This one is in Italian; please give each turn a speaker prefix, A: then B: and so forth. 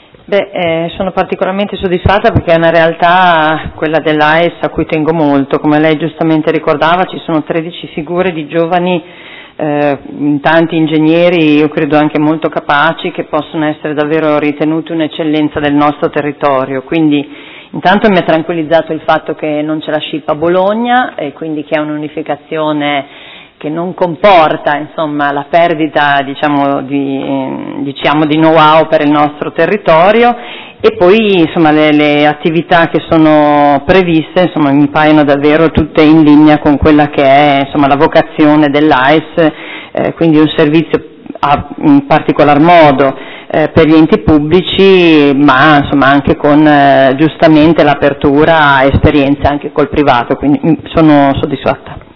A: Sono particolarmente soddisfatta perché è una realtà, quella dell'AES, a cui tengo molto. Come lei giustamente ricordava, ci sono 13 figure di giovani, tanti ingegneri, io credo anche molto capaci, che possono essere davvero ritenuti un'eccellenza del nostro territorio. Quindi intanto mi ha tranquillizzato il fatto che non c'è la SCIP a Bologna e quindi che è un'unificazione che non comporta, insomma, la perdita, diciamo, di know-how per il nostro territorio, e poi, insomma, le attività che sono previste, insomma, mi paiono davvero tutte in linea con quella che è, insomma, la vocazione dell'AES, quindi un servizio in particolar modo per gli enti pubblici, ma insomma anche con giustamente l'apertura a esperienze anche col privato, quindi sono soddisfatta.